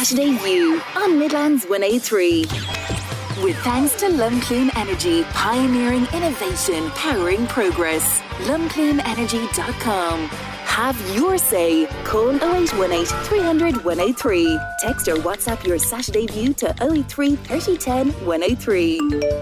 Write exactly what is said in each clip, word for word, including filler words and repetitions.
Saturday View on Midlands one oh three. With thanks to Lumclean Energy, pioneering innovation, powering progress. lumclean energy dot com. Have your say. Call oh eight one eight, three hundred, one oh three. Text or WhatsApp your Saturday View to oh eight three, thirty, ten, one oh three.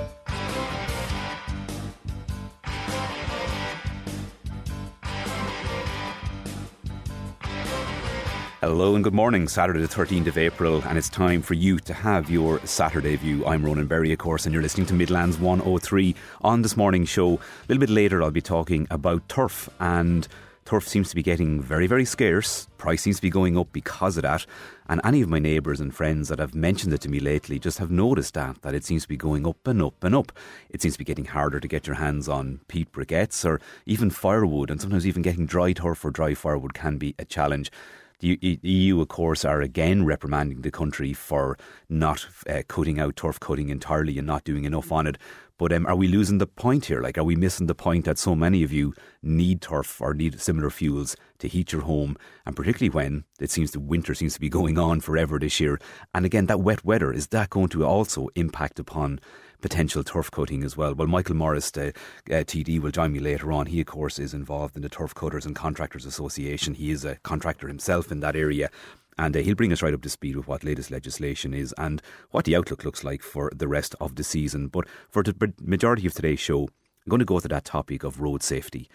Hello and good morning, Saturday the thirteenth of April, and it's time for you to have your Saturday View. I'm Ronan Berry, of course, and you're listening to Midlands one oh three. On this morning's show, a little bit later I'll be talking about turf, and turf seems to be getting very, very scarce. Price seems to be going up because of that, and any of my neighbours and friends that have mentioned it to me lately just have noticed that, that it seems to be going up and up and up. It seems to be getting harder to get your hands on peat briquettes or even firewood, and sometimes even getting dry turf or dry firewood can be a challenge. The E U, of course, are again reprimanding the country for not uh, cutting out turf cutting entirely and not doing enough on it. But um, are we losing the point here? Like, are we missing the point that so many of you need turf or need similar fuels to heat your home? And particularly when it seems the winter seems to be going on forever this year. And again, that wet weather, is that going to also impact upon potential turf cutting as well? Well, Michael Morris, the uh, T D, will join me later on. He, of course, is involved in the Turf Cutters and Contractors Association. He is a contractor himself in that area. And uh, he'll bring us right up to speed with what latest legislation is and what the outlook looks like for the rest of the season. But for the majority of today's show, I'm going to go to that topic of road safety.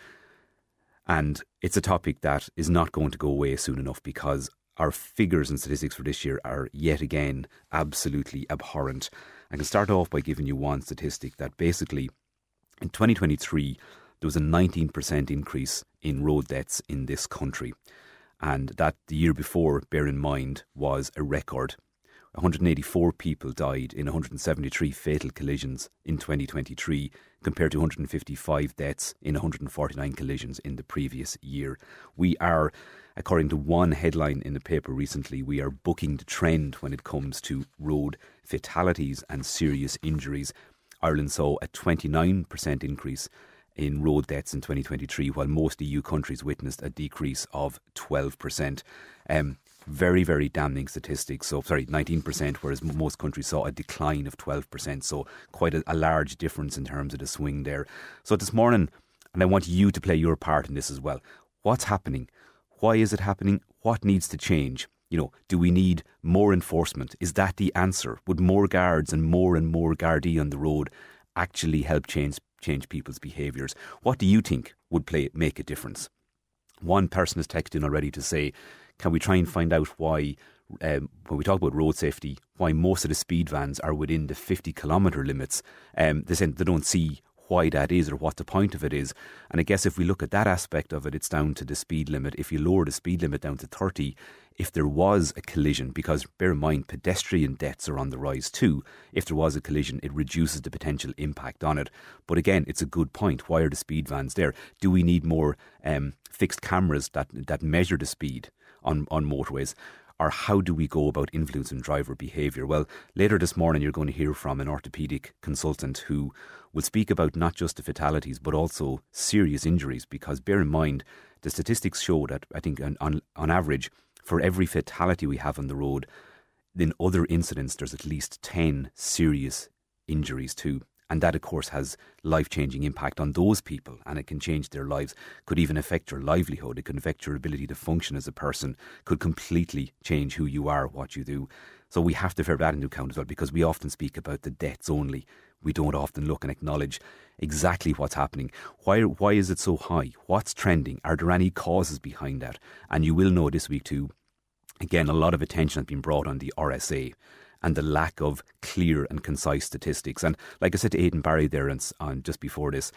And it's a topic that is not going to go away soon enough, because our figures and statistics for this year are yet again absolutely abhorrent. I can start off by giving you one statistic that basically in twenty twenty-three there was a nineteen percent increase in road deaths in this country, and that the year before, bear in mind, was a record. one hundred eighty-four people died in one hundred seventy-three fatal collisions in twenty twenty-three, compared to one hundred fifty-five deaths in one hundred forty-nine collisions in the previous year. We are, according to one headline in the paper recently, we are booking the trend when it comes to road fatalities and serious injuries. Ireland saw a twenty-nine percent increase in road deaths in twenty twenty-three, while most E U countries witnessed a decrease of twelve percent. Um, very, very damning statistics. So, sorry, nineteen percent, whereas most countries saw a decline of twelve percent. So quite a, a large difference in terms of the swing there. So this morning, and I want you to play your part in this as well. What's happening? Why is it happening? What needs to change? You know, do we need more enforcement? Is that the answer? Would more guards and more and more Gardaí on the road actually help change change people's behaviours? What do you think would play make a difference? One person has texted in already to say, can we try and find out why, um, when we talk about road safety, why most of the speed vans are within the fifty kilometre limits? Um, they say they don't see why that is or what the point of it is. And I guess if we look at that aspect of it, it's down to the speed limit. If you lower the speed limit down to thirty, if there was a collision, because bear in mind pedestrian deaths are on the rise too, if there was a collision it reduces the potential impact on it. But again, it's a good point. Why are the speed vans there? Do we need more um, fixed cameras that, that measure the speed on, on motorways? Or how do we go about influencing driver behaviour? Well, later this morning you're going to hear from an orthopaedic consultant who will speak about not just the fatalities but also serious injuries, because bear in mind the statistics show that I think on, on, on average for every fatality we have on the road, in other incidents there's at least ten serious injuries too. And that, of course, has life-changing impact on those people, and it can change their lives, could even affect your livelihood, it can affect your ability to function as a person, could completely change who you are, what you do. So we have to bear that into account as well, because we often speak about the deaths only. We don't often look and acknowledge exactly what's happening. Why, why is it so high? What's trending? Are there any causes behind that? And you will know this week too, again, a lot of attention has been brought on the R S A and the lack of clear and concise statistics. And like I said to Aidan Barry there and, and just before this,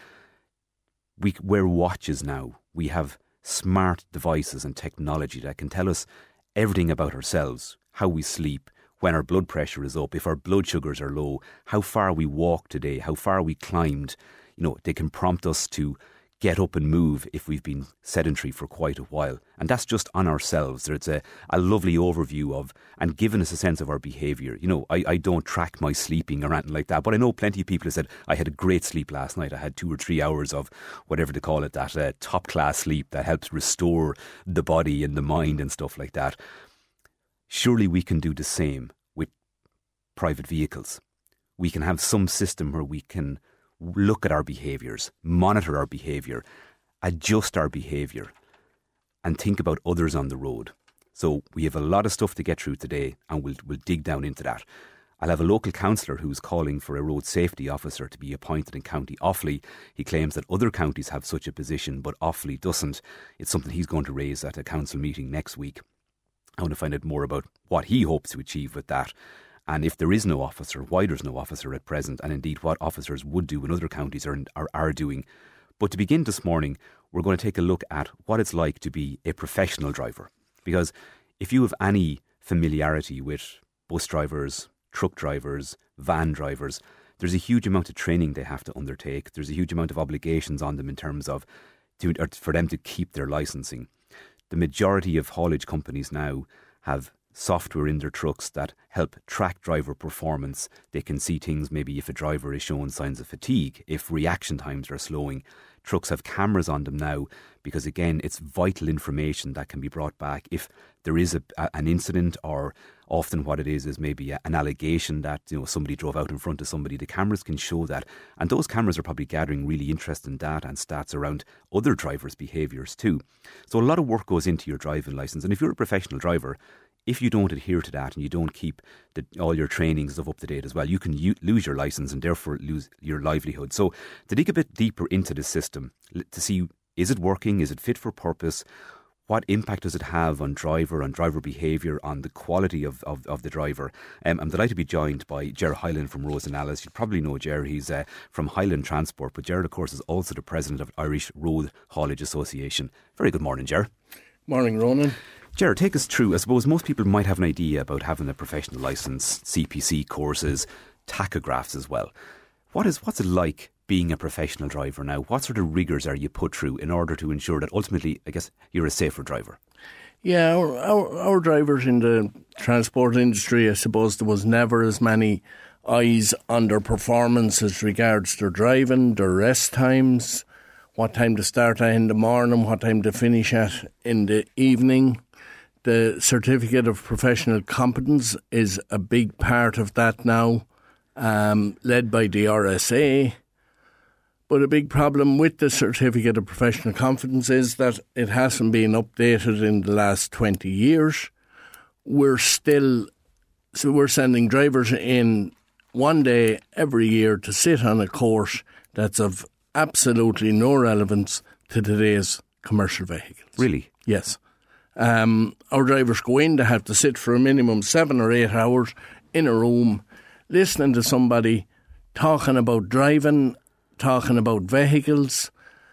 we wear watches now. We have smart devices and technology that can tell us everything about ourselves, how we sleep, when our blood pressure is up, if our blood sugars are low, how far we walked today, how far we climbed. You know, they can prompt us to get up and move if we've been sedentary for quite a while. And that's just on ourselves. There's a, a lovely overview of, and giving us a sense of our behaviour. You know, I, I don't track my sleeping or anything like that, but I know plenty of people have said, I had a great sleep last night. I had two or three hours of whatever they call it, that uh, top class sleep that helps restore the body and the mind and stuff like that. Surely we can do the same with private vehicles. We can have some system where we can look at our behaviours, monitor our behaviour, adjust our behaviour, and think about others on the road. So we have a lot of stuff to get through today, and we'll, we'll dig down into that. I'll have a local councillor who's calling for a road safety officer to be appointed in County Offaly. He claims that other counties have such a position, but Offaly doesn't. It's something he's going to raise at a council meeting next week. I want to find out more about what he hopes to achieve with that, and if there is no officer, why there's no officer at present, and indeed what officers would do when other counties are, are, are doing. But to begin this morning, we're going to take a look at what it's like to be a professional driver. Because if you have any familiarity with bus drivers, truck drivers, van drivers, there's a huge amount of training they have to undertake. There's a huge amount of obligations on them in terms of to, or for them to keep their licensing. The majority of haulage companies now have software in their trucks that help track driver performance. They can see things, maybe if a driver is showing signs of fatigue, if reaction times are slowing. Trucks have cameras on them now because, again, it's vital information that can be brought back if there is a, a, an incident, or often what it is is maybe a, an allegation that, you know, somebody drove out in front of somebody. The cameras can show that, and those cameras are probably gathering really interesting data and stats around other drivers' behaviours too. So a lot of work goes into your driving licence, and if you're a professional driver, if you don't adhere to that and you don't keep the, all your trainings up to date as well, you can u- lose your licence and therefore lose your livelihood. So to dig a bit deeper into the system, to see, is it working, is it fit for purpose, what impact does it have on driver, on driver behaviour, on the quality of, of, of the driver? Um, I'm delighted to be joined by Ger Hyland from Rosenallis. You probably know Ger, he's uh, from Highland Transport, but Ger, of course, is also the president of Irish Road Haulage Association. Very good morning, Ger. Morning, Ronan. Ger, take us through. I suppose most people might have an idea about having a professional licence, C P C courses, tachographs as well. What is what's it like being a professional driver now? What sort of rigours are you put through in order to ensure that ultimately, I guess, you're a safer driver? Yeah, our, our, our drivers in the transport industry, I suppose there was never as many eyes on their performance as regards their driving, their rest times, what time to start at in the morning, what time to finish at in the evening. The Certificate of Professional Competence is a big part of that now, um, led by the R S A. But a big problem with the Certificate of Professional Competence is that it hasn't been updated in the last twenty years. We're still, so we're sending drivers in one day every year to sit on a course that's of absolutely no relevance to today's commercial vehicles. Really? Yes. Um, our drivers go in, they have to sit for a minimum seven or eight hours in a room listening to somebody talking about driving, talking about vehicles,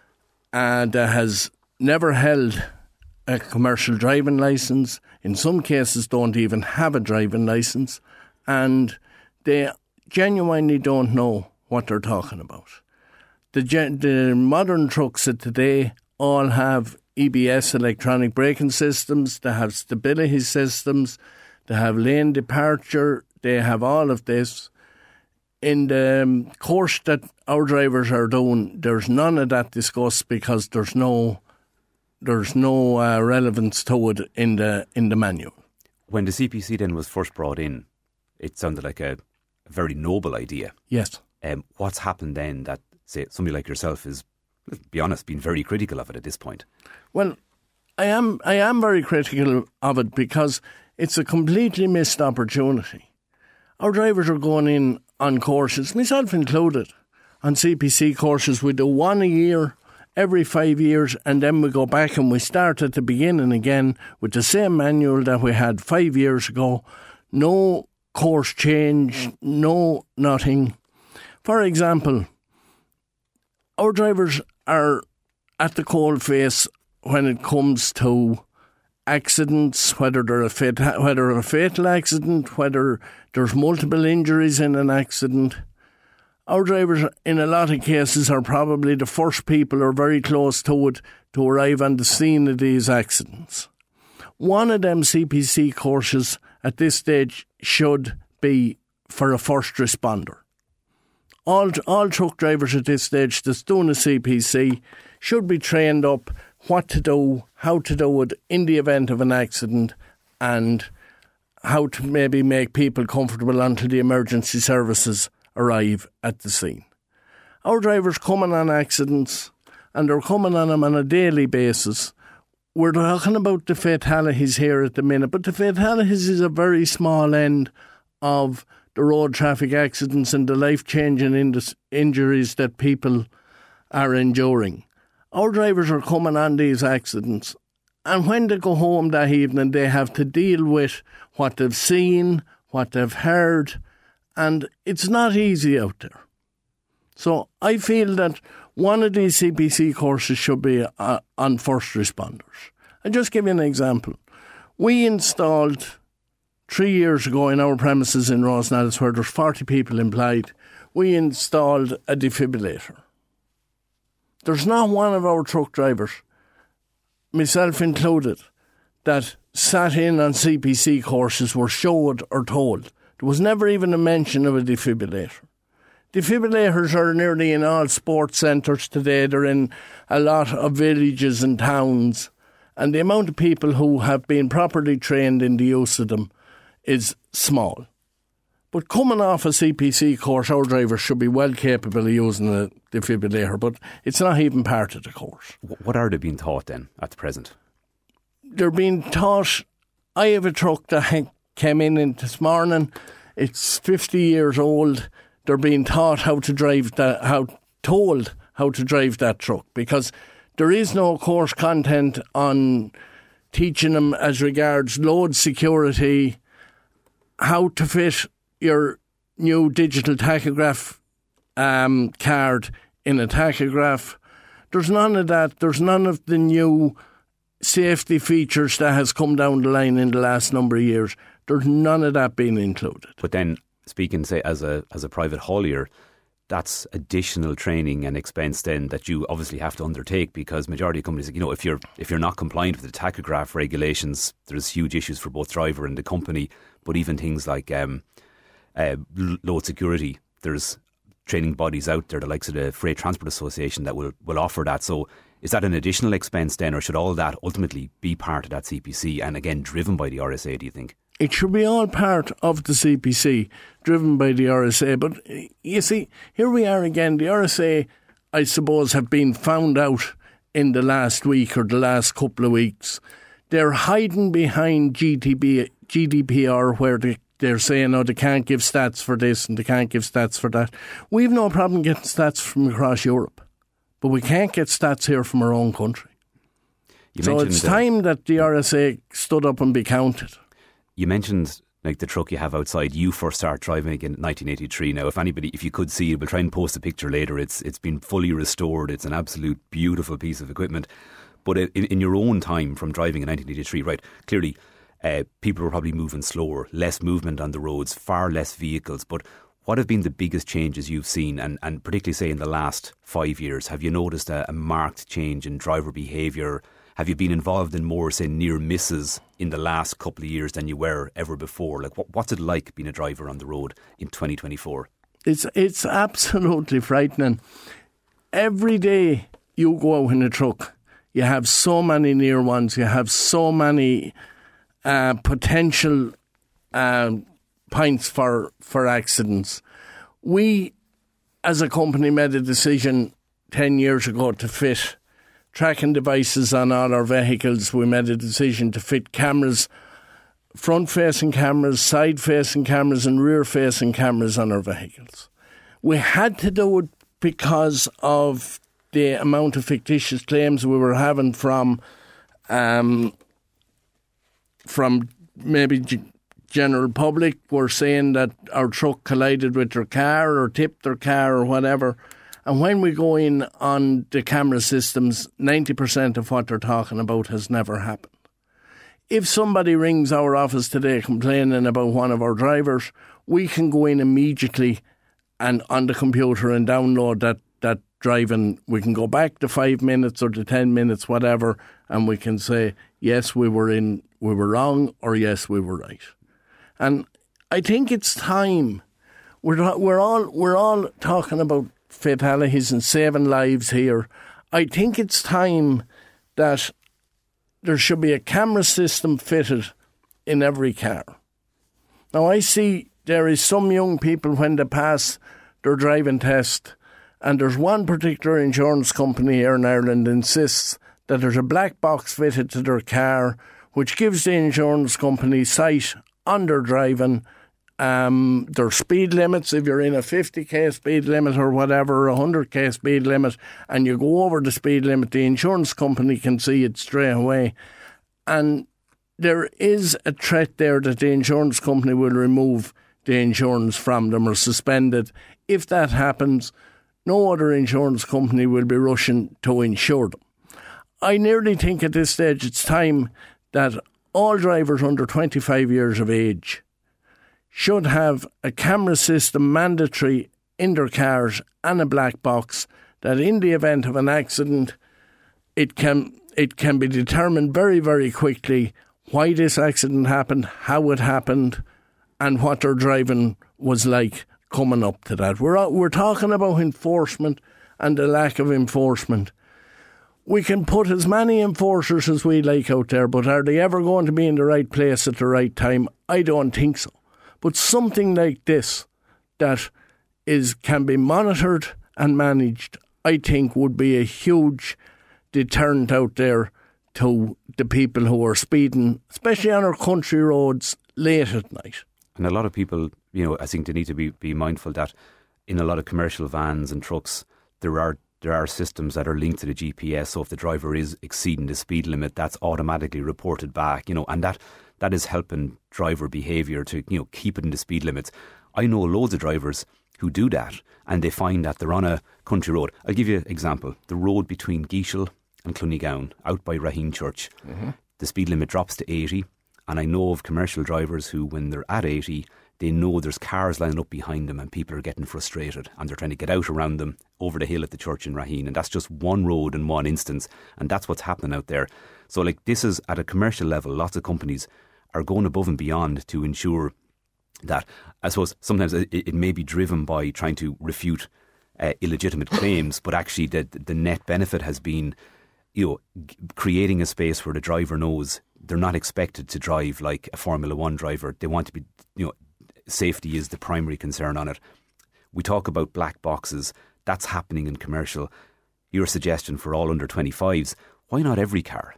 and uh, has never held a commercial driving licence. In some cases don't even have a driving licence, and they genuinely don't know what they're talking about. The, the modern trucks of today all have E B S, electronic braking systems, they have stability systems, they have lane departure, they have all of this. In the um, course that our drivers are doing, there's none of that discussed because there's no there's no uh, relevance to it in the in the manual. When the C P C then was first brought in, it sounded like a, a very noble idea. Yes. Um, what's happened then that, say, somebody like yourself is, let's be honest, been very critical of it at this point? Well, I am I am very critical of it because it's a completely missed opportunity. Our drivers are going in on courses, myself included, on C P C courses. We do one a year, every five years, and then we go back and we start at the beginning again with the same manual that we had five years ago. No course change, no nothing. For example, our drivers are at the coalface when it comes to accidents, whether they're a fat, whether a fatal accident, whether there's multiple injuries in an accident. Our drivers, in a lot of cases, are probably the first people or very close to it to arrive on the scene of these accidents. One of them C P C courses at this stage should be for a first responder. All, all truck drivers at this stage that's doing a C P C should be trained up what to do, how to do it in the event of an accident, and how to maybe make people comfortable until the emergency services arrive at the scene. Our drivers coming on accidents, and they're coming on them on a daily basis. We're talking about the fatalities here at the minute, but the fatalities is a very small end of the road traffic accidents and the life-changing in- injuries that people are enduring. Our drivers are coming on these accidents, and when they go home that evening, they have to deal with what they've seen, what they've heard, and it's not easy out there. So I feel that one of these C P C courses should be uh, on first responders. I'll just give you an example. We installed three years ago in our premises in Rosenallis, where there's forty people employed, we installed a defibrillator. There's not one of our truck drivers, myself included, that sat in on C P C courses were showed or told. There was never even a mention of a defibrillator. Defibrillators are nearly in all sports centres today. They're in a lot of villages and towns. And the amount of people who have been properly trained in the use of them is small. But coming off a C P C course, our drivers should be well capable of using a defibrillator, but it's not even part of the course. What are they being taught then at the present? They're being taught. I have a truck that came in this morning. It's fifty years old. They're being taught how to drive that, how told how to drive that truck, because there is no course content on teaching them as regards load security, how to fit your new digital tachograph um, card in a tachograph. There's none of that. There's none of the new safety features that has come down the line in the last number of years. There's none of that being included. But then, speaking, say, as a as a private haulier, that's additional training and expense then that you obviously have to undertake, because majority of companies, you know, if you're if you're not compliant with the tachograph regulations, there's huge issues for both driver and the company. But even things like um, uh, load security, there's training bodies out there, the likes of the Freight Transport Association, that will, will offer that. So is that an additional expense then, or should all that ultimately be part of that C P C and again driven by the R S A, do you think? It should be all part of the C P C, driven by the R S A. But you see, here we are again. The R S A, I suppose, have been found out in the last week or the last couple of weeks. They're hiding behind G D P R, where they, they're saying, oh, they can't give stats for this and they can't give stats for that. We've no problem getting stats from across Europe, but we can't get stats here from our own country. You so it's time uh, that the R S A stood up and be counted. You mentioned like the truck you have outside. You first started driving again in nineteen eighty-three. Now, if anybody, if you could see it, we'll try and post a picture later. It's it's been fully restored. It's an absolute beautiful piece of equipment. But in, in your own time from driving in nineteen eighty-three, right, clearly uh, people were probably moving slower, less movement on the roads, far less vehicles. But what have been the biggest changes you've seen, and, and particularly say in the last five years? Have you noticed a, a marked change in driver behaviour? Have you been involved in more, say, near misses in the last couple of years than you were ever before? Like, what, what's it like being a driver on the road in twenty twenty-four? It's it's absolutely frightening. Every day you go out in a truck, you have so many near ones, you have so many uh, potential uh, points for, for accidents. We, as a company, made a decision ten years ago to fit tracking devices on all our vehicles. We made a decision to fit cameras, front-facing cameras, side-facing cameras and rear-facing cameras on our vehicles. We had to do it because of the amount of fictitious claims we were having from um, from maybe g- general public were saying that our truck collided with their car or tipped their car or whatever. And when we go in on the camera systems, ninety percent of what they're talking about has never happened. If somebody rings our office today complaining about one of our drivers, we can go in immediately and on the computer and download that, that driving. We can go back to five minutes or to ten minutes, whatever, and we can say, yes, we were in, we were wrong, or yes, we were right. And I think it's time. We're we're all we're all talking about fatalities and saving lives here. I think it's time that there should be a camera system fitted in every car. Now, I see there is some young people when they pass their driving test, and there's one particular insurance company here in Ireland insists that there's a black box fitted to their car which gives the insurance company sight on their driving, um, their speed limits, if you're in a fifty k speed limit or whatever, a one hundred k speed limit, and you go over the speed limit, the insurance company can see it straight away. And there is a threat there that the insurance company will remove the insurance from them or suspend it. If that happens, no other insurance company will be rushing to insure them. I nearly think at this stage it's time that all drivers under twenty-five years of age should have a camera system mandatory in their cars and a black box, that in the event of an accident, it can it can be determined very, very quickly why this accident happened, how it happened, and what their driving was like coming up to that. We're we're talking about enforcement and the lack of enforcement. We can put as many enforcers as we like out there, but are they ever going to be in the right place at the right time? I don't think so. But something like this that is can be monitored and managed, I think would be a huge deterrent out there to the people who are speeding, especially on our country roads late at night. And a lot of people, you know, I think they need to be, be mindful that in a lot of commercial vans and trucks, there are there are systems that are linked to the G P S. So if the driver is exceeding the speed limit, that's automatically reported back, you know, and that that is helping driver behaviour to, you know, keep it in the speed limits. I know loads of drivers who do that, and they find that they're on a country road. I'll give you an example. The road between Geeshel and Clunygown, out by Raheen Church, mm-hmm. the speed limit drops to eighty, and I know of commercial drivers who, when they're at eighty, they know there's cars lining up behind them and people are getting frustrated and they're trying to get out around them over the hill at the church in Raheen, and that's just one road in one instance, and that's what's happening out there. So like, this is at a commercial level, lots of companies are going above and beyond to ensure that, I suppose sometimes it, it may be driven by trying to refute uh, illegitimate claims, but actually the, the net benefit has been, you know, g- creating a space where the driver knows they're not expected to drive like a Formula One driver. They want to be, you know, safety is the primary concern on it. We talk about black boxes. That's happening in commercial. Your suggestion for all under twenty-fives, why not every car?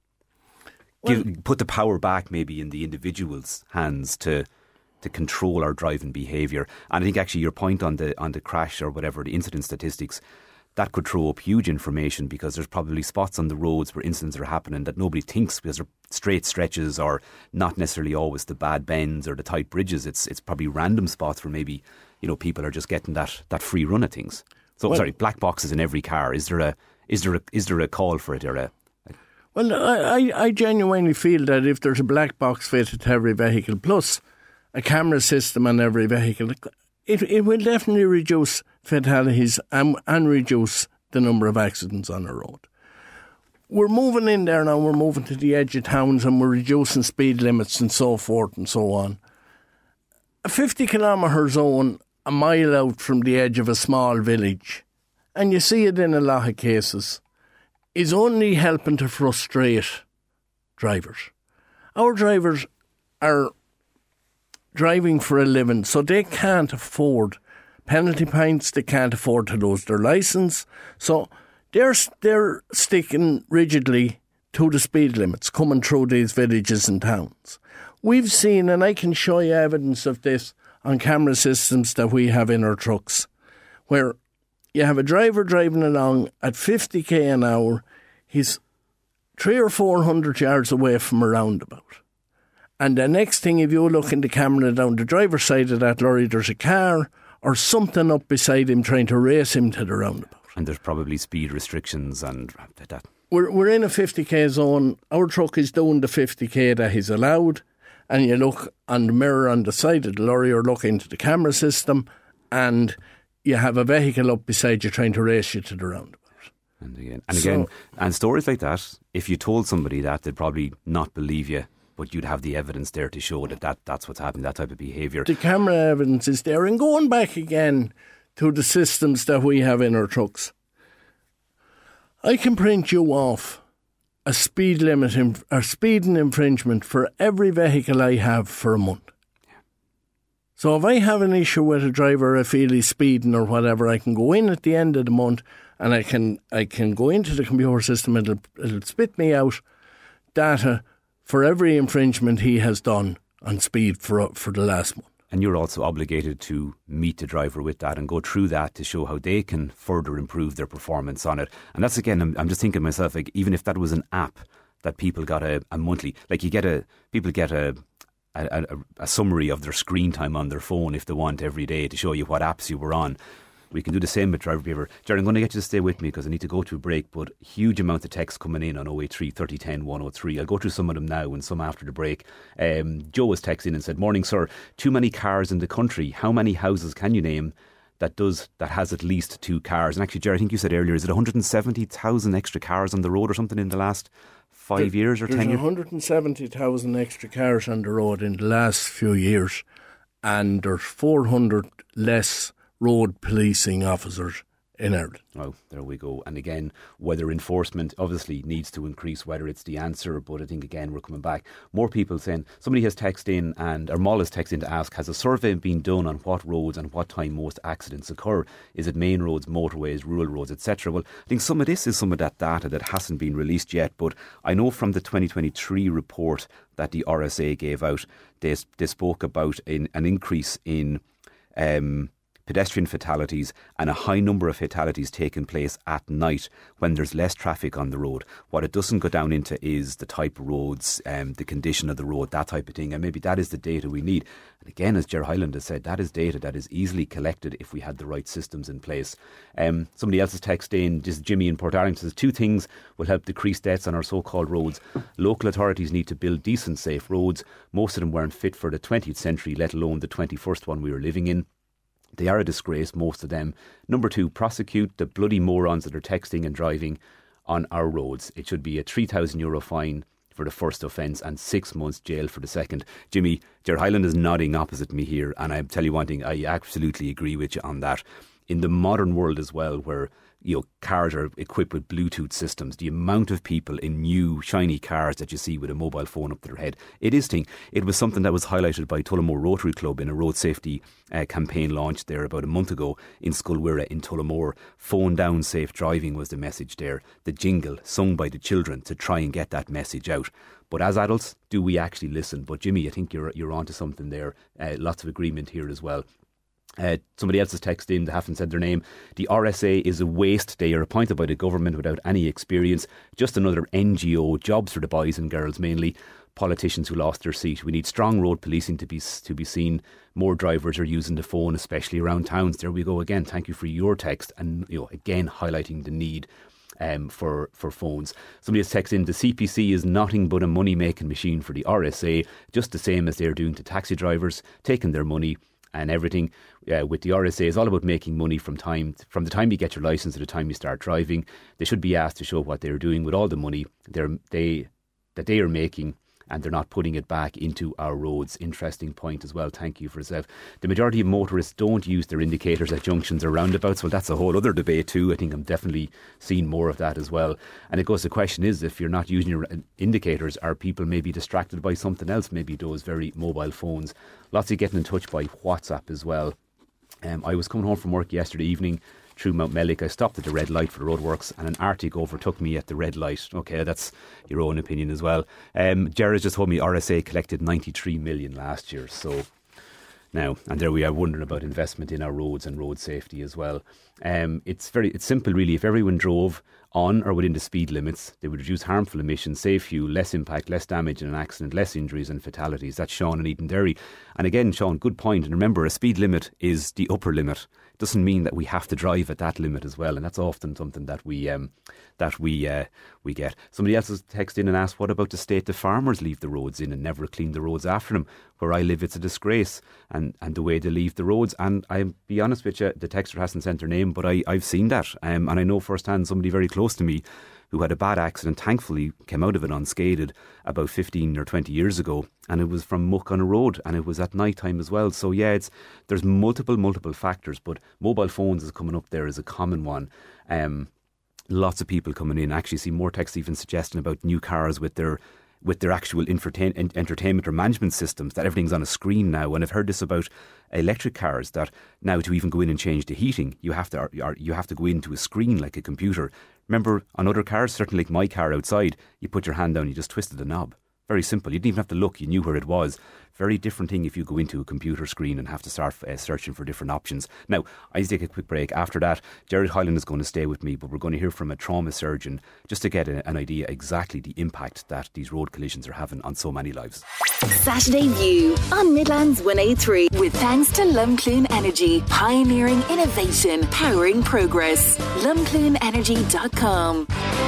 Give, well, put the power back maybe in the individual's hands to to control our driving behaviour. And I think actually your point on the on the crash or whatever, the incident statistics, that could throw up huge information, because there's probably spots on the roads where incidents are happening that nobody thinks, because they're straight stretches or not necessarily always the bad bends or the tight bridges. It's it's probably random spots where maybe, you know, people are just getting that, that free run of things. So well, sorry, black boxes in every car. Is there a is there a, is there a call for it or a? a well, I I genuinely feel that if there's a black box fitted to every vehicle plus a camera system on every vehicle, it it will definitely reduce fatalities and, and reduce the number of accidents on the road. We're moving in there now, we're moving to the edge of towns and we're reducing speed limits and so forth and so on. A fifty kilometre zone a mile out from the edge of a small village, and you see it in a lot of cases, is only helping to frustrate drivers. Our drivers are driving for a living, so they can't afford penalty points, they can't afford to lose their licence, so they're, they're sticking rigidly to the speed limits coming through these villages and towns. We've seen, and I can show you evidence of this on camera systems that we have in our trucks, where you have a driver driving along at fifty k an hour, he's three or four hundred yards away from a roundabout. And the next thing, if you look in the camera down the driver's side of that lorry, there's a car or something up beside him trying to race him to the roundabout. And there's probably speed restrictions and that. We're we're in a fifty k zone. Our truck is doing the fifty k that he's allowed. And you look on the mirror on the side of the lorry or look into the camera system, and you have a vehicle up beside you trying to race you to the roundabout. And again, and again, so, and stories like that, if you told somebody that, they'd probably not believe you, but you'd have the evidence there to show that, that that's what's happening, that type of behaviour. The camera evidence is there. And going back again to the systems that we have in our trucks, I can print you off a speed limit or speeding infringement for every vehicle I have for a month. So if I have an issue with a driver, I feel he's speeding or whatever, I can go in at the end of the month and I can I can go into the computer system and it'll, it'll spit me out data for every infringement he has done on speed for for the last month. And you're also obligated to meet the driver with that and go through that to show how they can further improve their performance on it. And that's, again, I'm, I'm just thinking to myself, like, even if that was an app that people got a, a monthly, like you get a, people get a, a, a, a summary of their screen time on their phone if they want every day to show you what apps you were on. We can do the same with driver behaviour. Jerry, I'm going to get you to stay with me because I need to go to a break, but huge amount of text coming in on oh eight three, thirty ten, one oh three. I'll go through some of them now and some after the break. Um, Joe was texting and said, "Morning, sir. Too many cars in the country. How many houses can you name that does that has at least two cars?" And actually, Jerry, I think you said earlier, is it one hundred seventy thousand extra cars on the road or something in the last five there, years or ten years? There's one hundred seventy thousand extra cars on the road in the last few years, and there's four hundred less road policing officers in Ireland. Oh, there we go. And again, whether enforcement obviously needs to increase, whether it's the answer, but I think again we're coming back. More people saying, somebody has texted in and, or Moll has texted in to ask, has a survey been done on what roads and what time most accidents occur? Is it main roads, motorways, rural roads, et cetera? Well, I think some of this is some of that data that hasn't been released yet, but I know from the twenty twenty-three report that the R S A gave out, they, they spoke about in, an increase in um pedestrian fatalities and a high number of fatalities taking place at night when there's less traffic on the road. What it doesn't go down into is the type of roads, um, the condition of the road, that type of thing. And maybe that is the data we need. And again, as Ger Hyland has said, that is data that is easily collected if we had the right systems in place. Um, somebody else has texted in, just Jimmy in Portarlington says, two things will help decrease deaths on our so-called roads. Local authorities need to build decent, safe roads. Most of them weren't fit for the twentieth century, let alone the twenty-first one we were living in. They are a disgrace, most of them. Number two, prosecute the bloody morons that are texting and driving on our roads. It should be a three thousand euro fine for the first offence and six months jail for the second. Jimmy, Ger Hyland is nodding opposite me here, and I tell you one thing, I absolutely agree with you on that. In the modern world as well, where you know cars are equipped with Bluetooth systems, the amount of people in new shiny cars that you see with a mobile phone up to their head, it is thing. It was something that was highlighted by Tullamore Rotary Club in a road safety uh, campaign launched there about a month ago in Sculwira in Tullamore. Phone down, safe driving was the message there. The jingle sung by the children to try and get that message out. But as adults, do we actually listen? But Jimmy, I think you're you're onto something there. Uh, lots of agreement here as well. Uh, somebody else has texted in, they haven't said their name. The R S A is a waste. They are appointed by the government without any experience. Just another N G O, jobs for the boys and girls mainly. Politicians who lost their seat. We need strong road policing to be to be seen. More drivers are using the phone, especially around towns. There we go again. Thank you for your text, and you know again highlighting the need um, for for phones. Somebody has texted in, the C P C is nothing but a money making machine for the R S A, just the same as they're doing to taxi drivers, taking their money and everything. Uh, with the R S A, is all about making money from time from the time you get your licence to the time you start driving. They should be asked to show what they're doing with all the money they're, they that they are making, and they're not putting it back into our roads. Interesting point as well. Thank you for yourself. The majority of motorists don't use their indicators at junctions or roundabouts. Well, that's a whole other debate too. I think I'm definitely seeing more of that as well. And it goes, the question is, if you're not using your indicators, are people maybe distracted by something else? Maybe those very mobile phones. Lots of getting in touch by WhatsApp as well. Um, I was coming home from work yesterday evening through Mount Mellick. I stopped at the red light for the roadworks and an Arctic overtook me at the red light. Okay, that's your own opinion as well. Um, Jared just told me R S A collected ninety-three million last year. So now, and there we are wondering about investment in our roads and road safety as well. Um, it's very, it's simple really. If everyone drove on or within the speed limits, they would reduce harmful emissions, save fuel, less impact, less damage in an accident, less injuries and fatalities. That's Sean in Edenderry. And again, Sean, good point. And remember, a speed limit is the upper limit. It doesn't mean that we have to drive at that limit as well. And that's often something that we um, that we uh, we get. Somebody else has texted in and asked, what about the state the farmers leave the roads in and never clean the roads after them? Where I live, it's a disgrace. And, and the way they leave the roads. And I'll be honest with you, the texter hasn't sent their name, but I, I've seen that. Um, and I know firsthand somebody very close to me who had a bad accident, thankfully came out of it unscathed about fifteen or twenty years ago, and it was from muck on a road, and it was at night time as well. So yeah, it's there's multiple multiple factors, but mobile phones is coming up there as a common one. Um, lots of people coming in. I actually see more texts even suggesting about new cars with their with their actual entertain, entertainment or management systems, that everything's on a screen now. And I've heard this about electric cars, that now to even go in and change the heating, you have to or you have to go into a screen like a computer. Remember, on other cars, certainly like my car outside, you put your hand down, you just twisted the knob. Very simple. You didn't even have to look. You knew where it was. Very different thing if you go into a computer screen and have to start uh, searching for different options. Now, I need to take a quick break. After that, Jared Hyland is going to stay with me, but we're going to hear from a trauma surgeon just to get a, an idea exactly the impact that these road collisions are having on so many lives. Saturday View on Midlands one oh three, with thanks to Lumclune Energy, pioneering innovation, powering progress. lumclune energy dot com.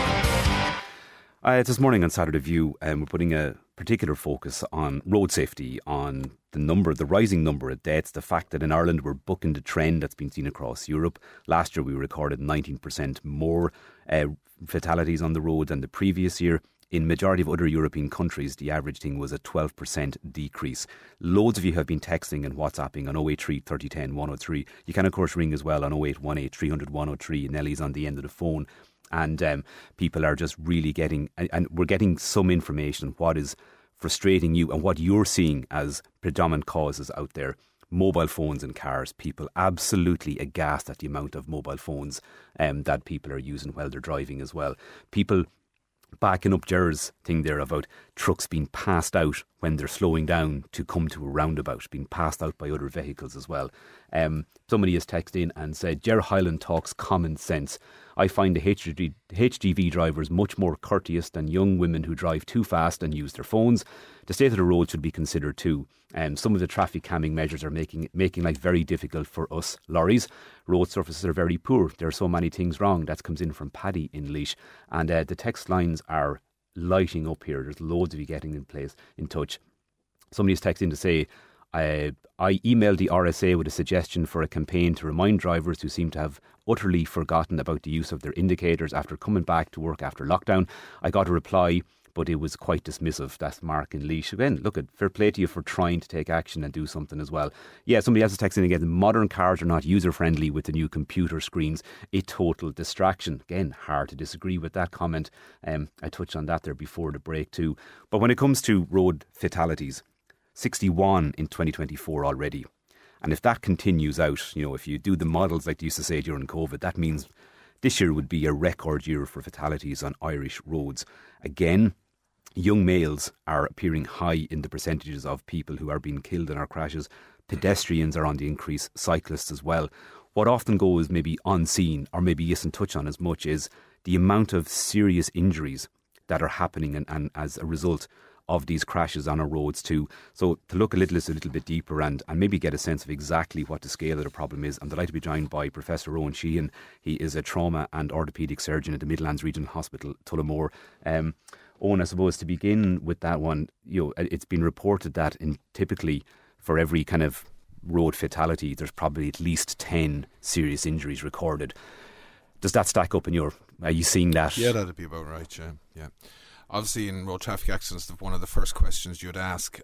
Uh, this morning on Saturday View, um, we're putting a particular focus on road safety, on the number, the rising number of deaths, the fact that in Ireland we're bucking the trend that's been seen across Europe. Last year we recorded nineteen percent more uh, fatalities on the road than the previous year. In majority of other European countries, the average thing was a twelve percent decrease. Loads of you have been texting and WhatsApping on oh eight three, thirty ten, one oh three. You can of course ring as well on oh eight one eight, three hundred, one oh three. Nellie's on the end of the phone. And um, people are just really getting, and, and we're getting some information on what is frustrating you and what you're seeing as predominant causes out there. Mobile phones in cars, people absolutely aghast at the amount of mobile phones um, that people are using while they're driving as well. People backing up Jer's thing there about trucks being passed out when they're slowing down to come to a roundabout, being passed out by other vehicles as well. Um, somebody has texted in and said, Ger Hyland talks common sense. I find the H G V drivers much more courteous than young women who drive too fast and use their phones. The state of the road should be considered too. Um, some of the traffic calming measures are making making life very difficult for us lorries. Road surfaces are very poor. There are so many things wrong. That comes in from Paddy in Laois. And uh, the text lines are lighting up here. There's loads of you getting in place, in touch. Somebody's texting to say, I, I emailed the R S A with a suggestion for a campaign to remind drivers who seem to have utterly forgotten about the use of their indicators after coming back to work after lockdown. I got a reply, but it was quite dismissive. That's Mark in Laois. Again, look, at fair play to you for trying to take action and do something as well. Yeah, somebody else is texting again. Modern cars are not user-friendly with the new computer screens. A total distraction. Again, hard to disagree with that comment. Um, I touched on that there before the break too. But when it comes to road fatalities, sixty-one in twenty twenty-four already. And if that continues out, you know, if you do the models like they used to say during COVID, that means this year would be a record year for fatalities on Irish roads. Again, young males are appearing high in the percentages of people who are being killed in our crashes. Pedestrians are on the increase, cyclists as well. What often goes maybe unseen or maybe isn't touched on as much is the amount of serious injuries that are happening and, and as a result of these crashes on our roads too. So to look a little, a little bit deeper and, and maybe get a sense of exactly what the scale of the problem is, I'm delighted to be joined by Professor Owen Sheehan. He is a trauma and orthopaedic surgeon at the Midlands Regional Hospital, Tullamore. Um, Owen, I suppose to begin with that one, you know, it's been reported that in typically for every kind of road fatality, there's probably at least ten serious injuries recorded. Does that stack up in your, are you seeing that? Yeah, that'd be about right, yeah. yeah. Obviously, in road traffic accidents, one of the first questions you'd ask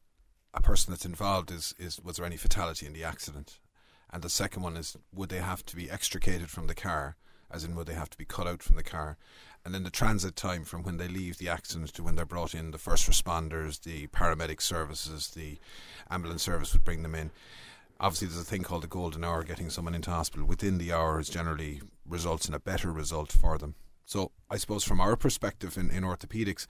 a person that's involved is, is was there any fatality in the accident? And the second one is, would they have to be extricated from the car, as in would they have to be cut out from the car? And then the transit time from when they leave the accident to when they're brought in, the first responders, the paramedic services, the ambulance service would bring them in. Obviously, there's a thing called the golden hour, getting someone into hospital within the hour is generally results in a better result for them. So I suppose from our perspective in, in orthopaedics,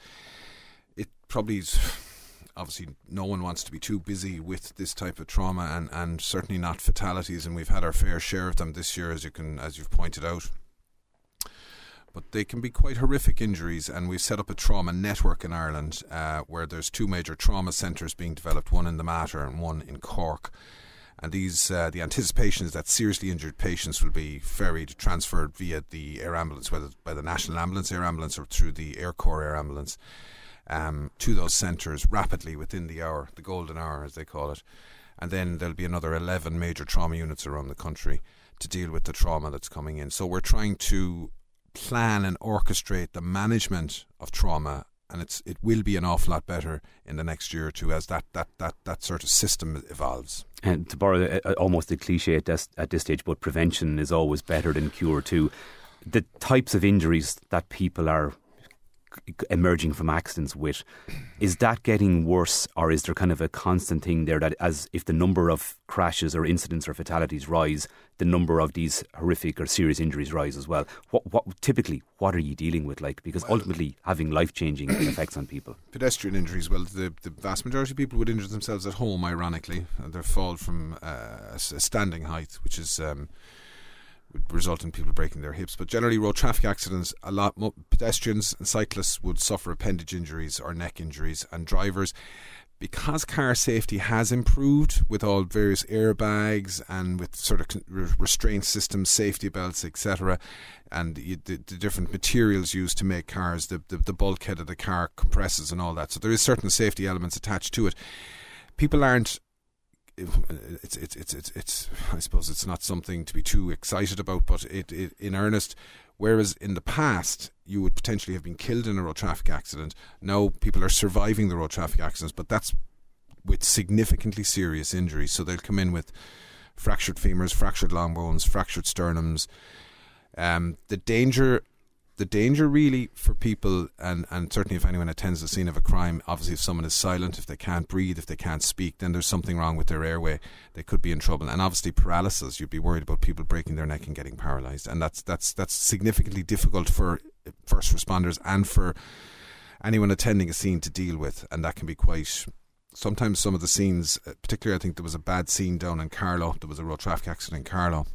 it probably is, obviously no one wants to be too busy with this type of trauma and, and certainly not fatalities, and we've had our fair share of them this year, as you can as you've pointed out. But they can be quite horrific injuries, and we've set up a trauma network in Ireland uh, where there's two major trauma centres being developed, one in the Mater and one in Cork. And these, uh, the anticipation is that seriously injured patients will be ferried, transferred via the air ambulance, whether by the National Ambulance Air Ambulance or through the Air Corps Air Ambulance, um, to those centres rapidly within the hour, the golden hour as they call it. And then there'll be another eleven major trauma units around the country to deal with the trauma that's coming in. So we're trying to plan and orchestrate the management of trauma, and it's it will be an awful lot better in the next year or two as that that that, that sort of system evolves. And to borrow a, a, almost a cliche at this, at this stage, but prevention is always better than cure too. The types of injuries that people are emerging from accidents with, is that getting worse, or is there kind of a constant thing there that as if the number of crashes or incidents or fatalities rise, the number of these horrific or serious injuries rise as well? What, what typically, what are you dealing with, like, because well, ultimately having life-changing effects on people? Pedestrian injuries, well, the, the vast majority of people would injure themselves at home, ironically. They fall from uh, a standing height, which is... Um, would result in people breaking their hips. But generally, road traffic accidents, a lot more pedestrians and cyclists would suffer appendage injuries or neck injuries, and drivers, because car safety has improved with all various airbags and with sort of restraint systems, safety belts, et cetera, and the, the, the different materials used to make cars, the, the, the bulkhead of the car compresses and all that. So there is certain safety elements attached to it. People aren't It's, it's it's it's it's I suppose it's not something to be too excited about, but it, it in earnest. Whereas in the past you would potentially have been killed in a road traffic accident, now people are surviving the road traffic accidents, but that's with significantly serious injuries. So they'll come in with fractured femurs, fractured long bones, fractured sternums. Um, the danger. The danger really for people, and, and certainly if anyone attends the scene of a crime, obviously if someone is silent, if they can't breathe, if they can't speak, then there's something wrong with their airway. They could be in trouble. And obviously paralysis, you'd be worried about people breaking their neck and getting paralysed. And that's that's that's significantly difficult for first responders and for anyone attending a scene to deal with. And that can be quite... Sometimes some of the scenes, particularly I think there was a bad scene down in Carlow. There was a road traffic accident in Carlow.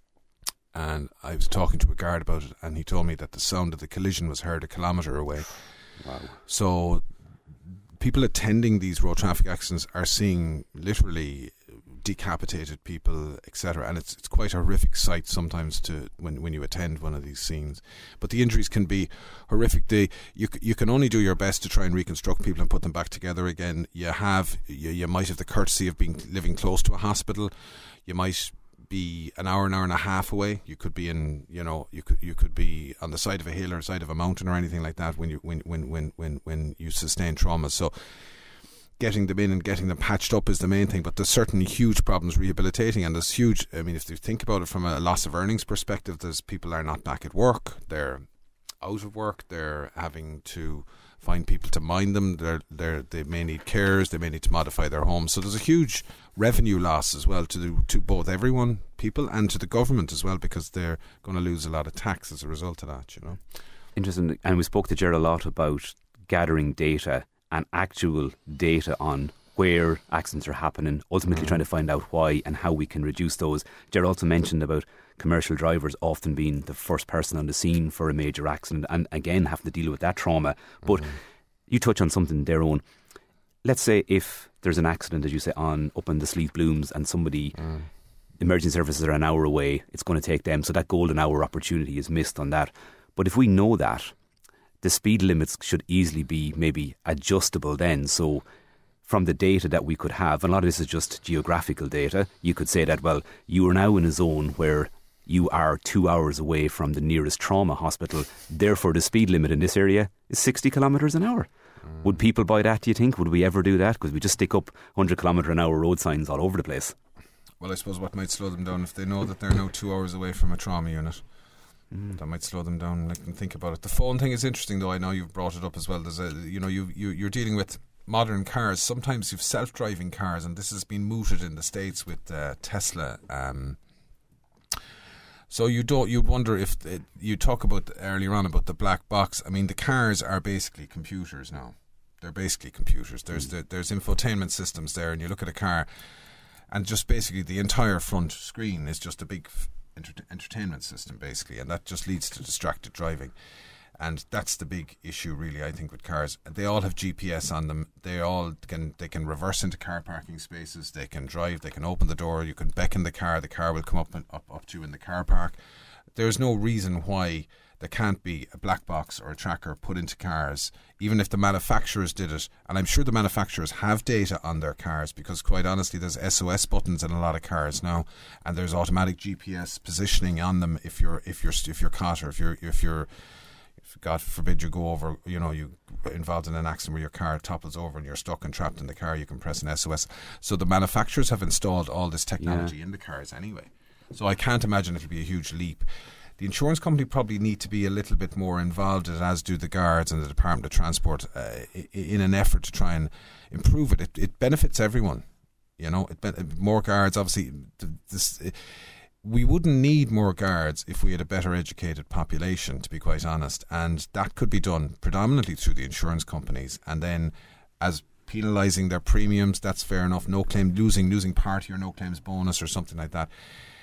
And I was talking to a guard about it, and he told me that the sound of the collision was heard a kilometre away. Wow. So people attending these road traffic accidents are seeing literally decapitated people, et cetera. And it's it's quite a horrific sight sometimes to when, when you attend one of these scenes. But the injuries can be horrific. They, you you can only do your best to try and reconstruct people and put them back together again. You have you, you might have the courtesy of being living close to a hospital. You might be an hour, an hour and a half away. You could be in, you know, you could you could be on the side of a hill or side of a mountain or anything like that when you when when when when, when you sustain traumas. So getting them in and getting them patched up is the main thing. But there's certainly huge problems rehabilitating, and there's huge. I mean, if you think about it from a loss of earnings perspective, there's people are not back at work. They're out of work. They're having to find people to mind them. They're, they're, they may need carers. They may need to modify their homes. So there's a huge revenue loss as well to the, to both everyone, people, and to the government as well, because they're going to lose a lot of tax as a result of that, you know. Interesting. And we spoke to Ger a lot about gathering data and actual data on where accidents are happening, ultimately mm. trying to find out why and how we can reduce those. Ger also mentioned about commercial drivers often being the first person on the scene for a major accident, and again having to deal with that trauma. But mm. you touch on something there, Owen. Let's say if there's an accident, as you say, on up in the Sleeth Blooms, and somebody, mm. emergency services are an hour away, it's going to take them, so that golden hour opportunity is missed on that. But if we know that, the speed limits should easily be maybe adjustable then. So from the data that we could have, and a lot of this is just geographical data, you could say that, well, you are now in a zone where you are two hours away from the nearest trauma hospital, therefore the speed limit in this area is sixty kilometres an hour. Mm. Would people buy that, do you think? Would we ever do that? Because we just stick up one hundred kilometre an hour road signs all over the place. Well, I suppose what might slow them down if they know that they're now two hours away from a trauma unit. Mm. That might slow them down. Let them think about it. The phone thing is interesting, though. I know you've brought it up as well. There's a, you know, you, you you're dealing with modern cars. Sometimes you've self-driving cars, and this has been mooted in the States with uh, Tesla. Um, so you don't. You'd wonder if it, you talk about earlier on about the black box. I mean, the cars are basically computers now. They're basically computers. There's the, there's infotainment systems there, and you look at a car, and just basically the entire front screen is just a big enter- entertainment system, basically, and that just leads to distracted driving. And that's the big issue, really, I think, with cars. They all have G P S on them. They all can they can reverse into car parking spaces. They can drive. They can open the door. You can beckon the car. The car will come up and up, up to you in the car park. There's no reason why there can't be a black box or a tracker put into cars, even if the manufacturers did it. And I'm sure the manufacturers have data on their cars, because quite honestly, there's S O S buttons in a lot of cars now, and there's automatic G P S positioning on them if you're if you're if you're caught, or if you're if you're God forbid you go over, you know, you involved in an accident where your car topples over and you're stuck and trapped in the car, you can press an S O S. So the manufacturers have installed all this technology yeah. in the cars anyway. So I can't imagine it'll be a huge leap. the insurance company probably need to be a little bit more involved, as do the guards and the Department of Transport, uh, in an effort to try and improve it. It, it benefits everyone. You know, it, more guards, obviously, this, we wouldn't need more guards if we had a better educated population, to be quite honest. And that could be done predominantly through the insurance companies. And then as penalising their premiums, that's fair enough. No claim, losing, losing party or no claims bonus or something like that.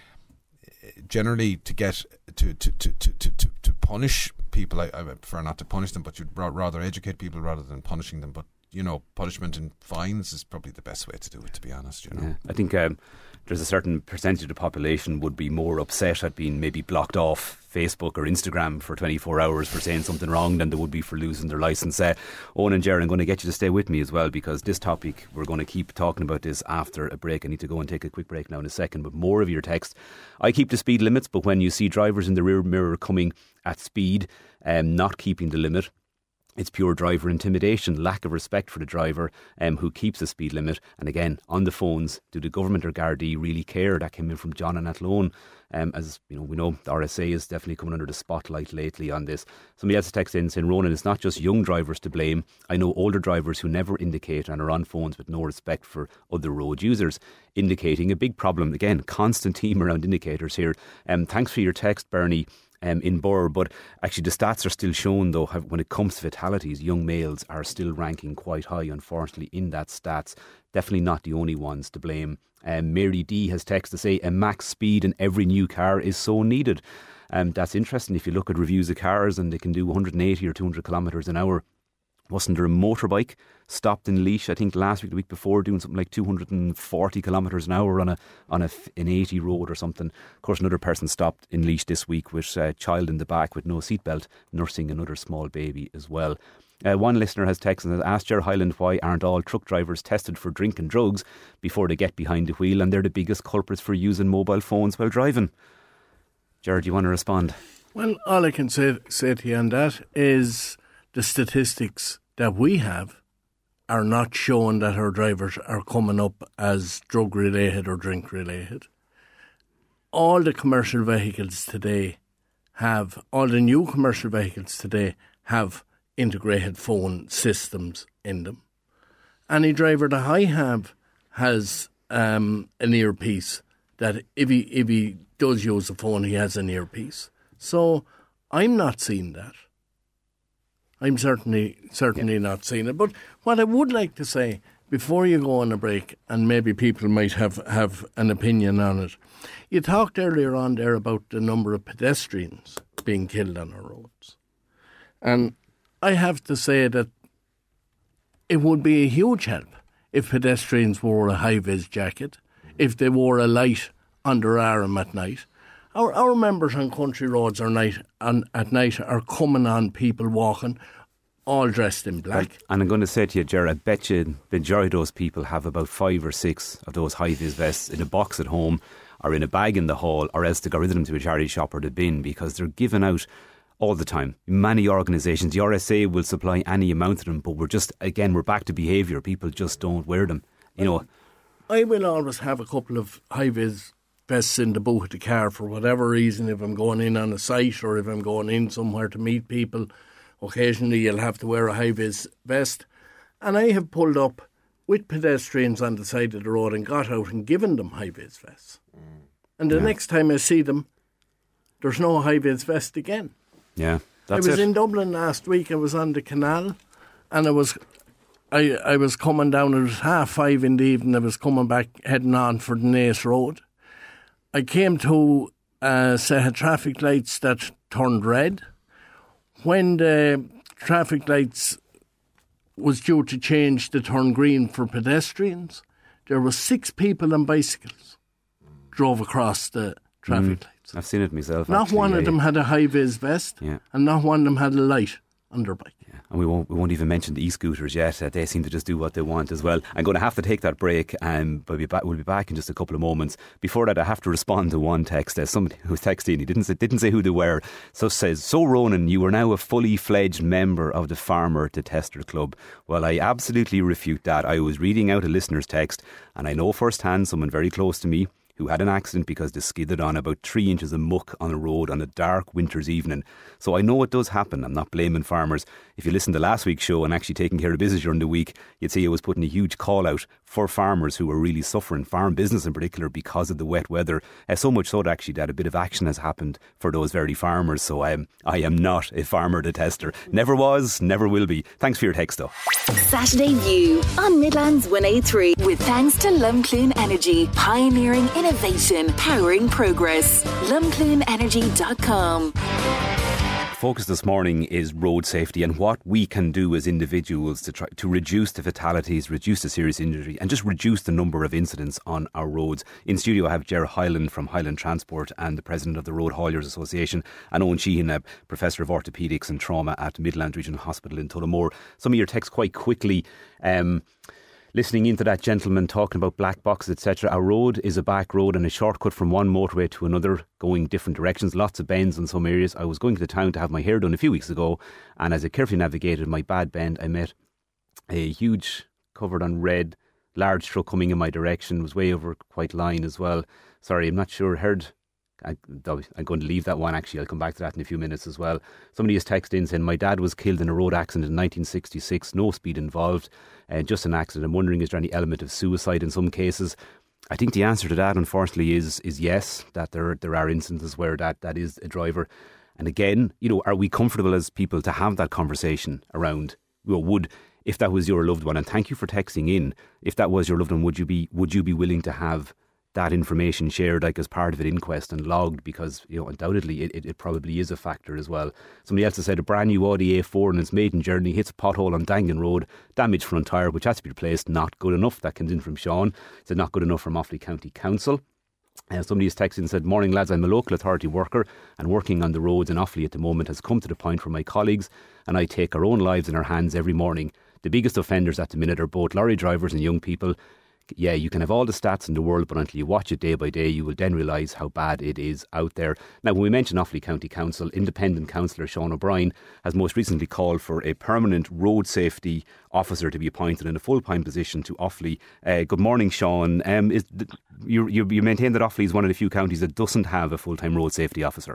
Generally, to get to to, to, to, to, to punish people, I, I prefer not to punish them, but you'd rather educate people rather than punishing them. But, you know, punishment and fines is probably the best way to do it, to be honest, you know. Yeah, I think um, there's a certain percentage of the population would be more upset at being maybe blocked off Facebook or Instagram for twenty-four hours for saying something wrong than they would be for losing their licence. Uh, Owen and Ger, I'm going to get you to stay with me as well, because this topic, we're going to keep talking about this after a break. I need to go and take a quick break now in a second, but more of your text. I keep the speed limits, but when you see drivers in the rear mirror coming at speed, um, not keeping the limit, it's pure driver intimidation, lack of respect for the driver um, who keeps the speed limit. And again, on the phones, do the government or Gardaí really care? That came in from John in Athlone. Um, as you know, we know the R S A is definitely coming under the spotlight lately on this. Somebody else texted in saying, Ronan, it's not just young drivers to blame. I know older drivers who never indicate and are on phones with no respect for other road users, indicating a big problem. Again, constant theme around indicators here. Um, thanks for your text, Bernie. Um, in Burr, but actually the stats are still showing, though, have, when it comes to fatalities, young males are still ranking quite high, unfortunately, in that stats. Definitely not the only ones to blame. Um, Mary D has texted to say a max speed in every new car is so needed. Um, that's interesting. If you look at reviews of cars and they can do one hundred eighty or two hundred kilometres an hour, wasn't there a motorbike stopped in Laois, I think last week, the week before, doing something like two hundred forty kilometres an hour on a on a, an eighty road or something? Of course, another person stopped in Laois this week with a child in the back with no seatbelt, nursing another small baby as well. Uh, one listener has texted and asked Ger Hyland why aren't all truck drivers tested for drink and drugs before they get behind the wheel, and they're the biggest culprits for using mobile phones while driving. Ger, do you want to respond? Well, all I can say, say to you on that is the statistics that we have are not showing that our drivers are coming up as drug related or drink related. All the commercial vehicles today have, all the new commercial vehicles today have integrated phone systems in them. Any driver that I have has um, an earpiece that if he, if he does use a phone, he has an earpiece. So I'm not seeing that. I'm certainly certainly yeah. not seeing it. But what I would like to say, before you go on a break, and maybe people might have, have an opinion on it, you talked earlier on there about the number of pedestrians being killed on our roads. And I have to say that it would be a huge help if pedestrians wore a high-vis jacket, if they wore a light on their arm at night. Our our members on country roads are night on, at night are coming on people walking, all dressed in black. And I'm going to say to you, Ger, I bet you the majority of those people have about five or six of those high-vis vests in a box at home or in a bag in the hall, or else they got rid of them to a charity shop or the bin, because they're given out all the time. Many organisations, the R S A will supply any amount of them, but we're just, again, we're back to behaviour. People just don't wear them. You know, I will always have a couple of high-vis vests in the boot of the car for whatever reason. If I'm going in on a site or if I'm going in somewhere to meet people, occasionally you'll have to wear a high-vis vest. And I have pulled up with pedestrians on the side of the road and got out and given them high-vis vests. Mm. And the yeah. next time I see them, there's no high-vis vest again. Yeah, that's I was it. in Dublin last week. I was on the canal, and I was, I I was coming down. It was half five in the evening. I was coming back, heading on for the Naas Road. I came to a set of traffic lights that turned red. When the traffic lights was due to change to turn green for pedestrians, there were six people on bicycles drove across the traffic mm. lights. I've seen it myself. Not actually, one yeah, of them yeah. had a high-vis vest, yeah. and not one of them had a light on their bike. Yeah. And we won't we won't even mention the e-scooters yet. Uh, they seem to just do what they want as well. I'm going to have to take that break, um, but we'll be, back, we'll be back in just a couple of moments. Before that, I have to respond to one text. Uh, somebody who was texting, he didn't say, didn't say who they were. So says, so Ronan, you are now a fully fledged member of the Farmer to Tester Club. Well, I absolutely refute that. I was reading out a listener's text, and I know firsthand someone very close to me who had an accident because they skidded on about three inches of muck on a road on a dark winter's evening. So I know it does happen. I'm not blaming farmers. If you listen to last week's show and actually taking care of business during the week, you'd see I was putting a huge call out for farmers who were really suffering, farm business in particular, because of the wet weather. Uh, so much so that actually that a bit of action has happened for those very farmers. So I am, I am not a farmer detester. Never was, never will be. Thanks for your text though. Saturday View on Midlands one oh three, with thanks to Lumclean Energy, pioneering innovation, powering progress. lumclean energy dot com. Focus this morning is road safety and what we can do as individuals to try to reduce the fatalities, reduce the serious injury, and just reduce the number of incidents on our roads. In studio, I have Ger Hyland from Highland Transport and the president of the Road Hauliers Association, and Owen Sheehan, a professor of orthopaedics and trauma at Midlands Regional Hospital in Tullamore. Some of your texts quite quickly. Um, Listening into that gentleman talking about black boxes, et cetera. Our road is a back road and a shortcut from one motorway to another, going different directions. Lots of bends in some areas. I was going to the town to have my hair done a few weeks ago, and as I carefully navigated my bad bend, I met a huge, covered on red, large truck coming in my direction. It was way over quite line as well. Sorry, I'm not sure. Heard. I, I'm going to leave that one actually. I'll come back to that in a few minutes as well. Somebody has texted in saying, my dad was killed in a road accident in nineteen sixty-six, no speed involved, uh, just an accident. I'm wondering, is there any element of suicide in some cases? I think the answer to that, unfortunately, is is yes, that there there are instances where that, that is a driver. And again, you know, are we comfortable as people to have that conversation around, you know, would, if that was your loved one, and thank you for texting in, if that was your loved one, would you be would you be willing to have that information shared, like as part of an inquest and logged? Because, you know, undoubtedly it, it, it probably is a factor as well. Somebody else has said a brand new Audi A four in its maiden journey hits a pothole on Dangan Road, damaged front tyre which has to be replaced. Not good enough. That comes in from Sean. Said not good enough from Offaly County Council. Uh, somebody has texted and said, morning lads, I'm a local authority worker and working on the roads in Offaly at the moment has come to the point where my colleagues and I take our own lives in our hands every morning. The biggest offenders at the minute are both lorry drivers and young people. Yeah, you can have all the stats in the world, but until you watch it day by day, you will then realise how bad it is out there. Now, when we mention Offaly County Council, independent councillor Sean O'Brien has most recently called for a permanent road safety officer to be appointed in a full-time position to Offaly. Uh, good morning, Sean. Um, is the, you, you, you maintain that Offaly is one of the few counties that doesn't have a full-time road safety officer?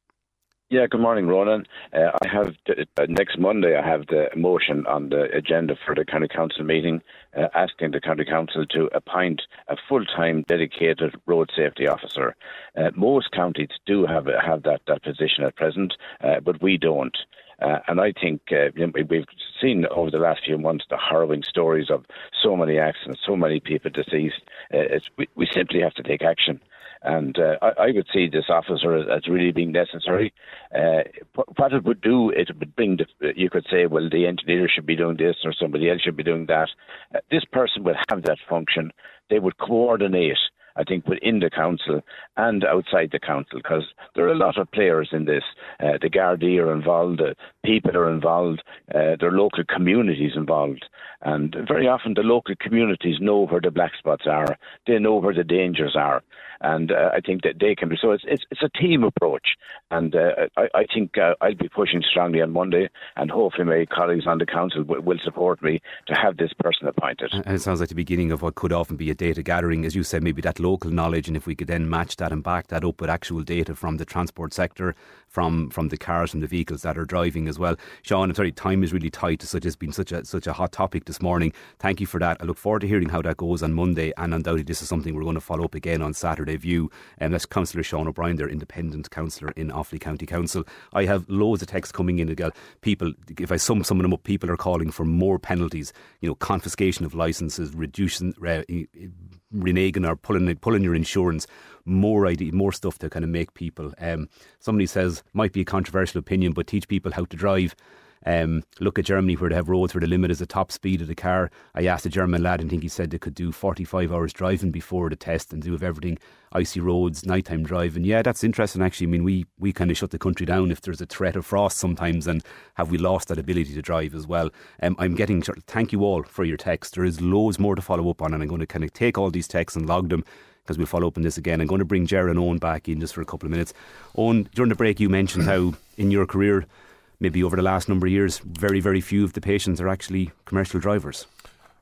Yeah, good morning, Ronan. Uh, I have uh, next Monday. I have the motion on the agenda for the county council meeting, uh, asking the county council to appoint a full-time dedicated road safety officer. Uh, most counties do have have that, that position at present, uh, but we don't. Uh, and I think uh, you know, we've seen over the last few months the harrowing stories of so many accidents, so many people deceased. Uh, it's, we, we simply have to take action. And uh, I, I would see this officer as, as really being necessary. Uh, what it would do, it would bring, the, you could say, well, the engineer should be doing this or somebody else should be doing that. Uh, this person would have that function. They would coordinate, I think, within the council and outside the council, because there are a lot of players in this. Uh, the Gardaí are involved, the people are involved, uh, there are local communities involved. And very often the local communities know where the black spots are. They know where the dangers are. And uh, I think that they can be. So it's it's, it's a team approach. And uh, I, I think uh, I'll be pushing strongly on Monday, and hopefully my colleagues on the council w- will support me to have this person appointed. And it sounds like the beginning of what could often be a data gathering, as you said, maybe that local knowledge, and if we could then match that and back that up with actual data from the transport sector, from from the cars and the vehicles that are driving as well. Sean, I'm sorry, time is really tight. Such has been such a such a hot topic this morning. Thank you for that. I look forward to hearing how that goes on Monday, and undoubtedly this is something we're going to follow up again on Saturday View. And that's Councillor Sean O'Brien, their independent councillor in Offaly County Council. I have loads of texts coming in again. People, if I sum some of them up, people are calling for more penalties. You know, confiscation of licences, reducing, uh, reneging or pulling pulling your insurance. More idea, more stuff to kind of make people. Um, somebody says, might be a controversial opinion, but teach people how to drive. Um, look at Germany, where they have roads where the limit is the top speed of the car. I asked a German lad, and I think he said they could do forty-five hours driving before the test and do of everything, icy roads, nighttime driving. Yeah, that's interesting actually. I mean, we, we kind of shut the country down if there's a threat of frost sometimes, and have we lost that ability to drive as well? Um, I'm getting, thank you all for your text. There is loads more to follow up on, and I'm going to kind of take all these texts and log them, because we'll follow up on this again. I'm going to bring Ger and Owen back in just for a couple of minutes. Owen, during the break you mentioned how in your career, maybe over the last number of years, very, very few of the patients are actually commercial drivers.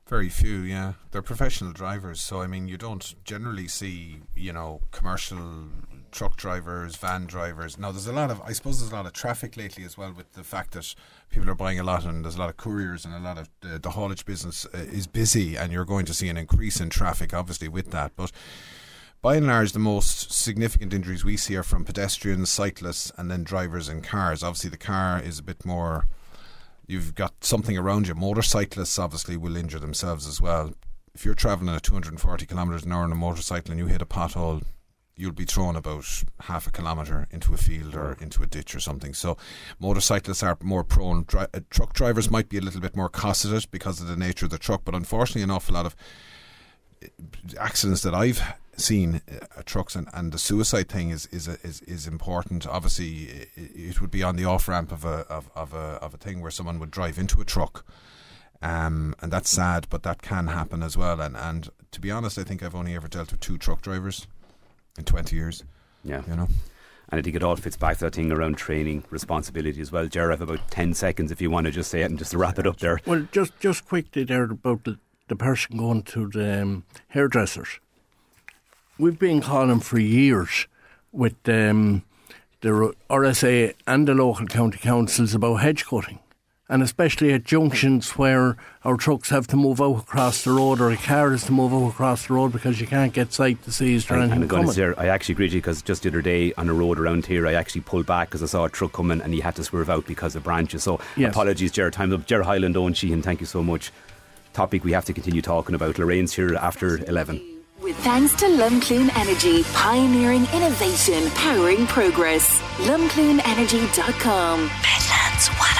Very few, yeah. They're professional drivers, so I mean, you don't generally see, you know, commercial truck drivers, van drivers. Now, there's a lot of, I suppose there's a lot of traffic lately as well, with the fact that people are buying a lot, and there's a lot of couriers, and a lot of uh, the haulage business uh, is busy, and you're going to see an increase in traffic, obviously, with that. But by and large, the most significant injuries we see are from pedestrians, cyclists, and then drivers in cars. Obviously, the car is a bit more, you've got something around you. Motorcyclists obviously will injure themselves as well. If you're travelling at two hundred forty kilometres an hour on a motorcycle and you hit a pothole, you'll be thrown about half a kilometre into a field or into a ditch or something. So motorcyclists are more prone. Dri- uh, truck drivers might be a little bit more cosseted because of the nature of the truck, but unfortunately an awful lot of accidents that I've seen uh, trucks and, and the suicide thing is is is, is important. Obviously it, it would be on the off ramp of a of, of a of a thing where someone would drive into a truck, um, and that's sad, but that can happen as well. And and to be honest, I think I've only ever dealt with two truck drivers in twenty years. Yeah, you know. And I think it all fits back to that thing around training, responsibility as well. Ger, I have about ten seconds if you want to just say it and just to wrap it up there. Well, just just quickly there about the, the person going to the um, hairdressers. We've been calling for years with um, the R S A and the local county councils about hedge cutting, and especially at junctions where our trucks have to move out across the road, or a car has to move out across the road because you can't get sight to see is there anything and coming. There, I actually agree with you, because just the other day on a road around here I actually pulled back because I saw a truck coming and he had to swerve out because of branches. So yes. Apologies, Ger. Time's up. Ger Hyland, Owen Sheehan, thank you so much. Topic we have to continue talking about. Lorraine's here after eleven. With thanks to Lumclean Energy, pioneering innovation, powering progress. lumclean energy dot com. Midlands one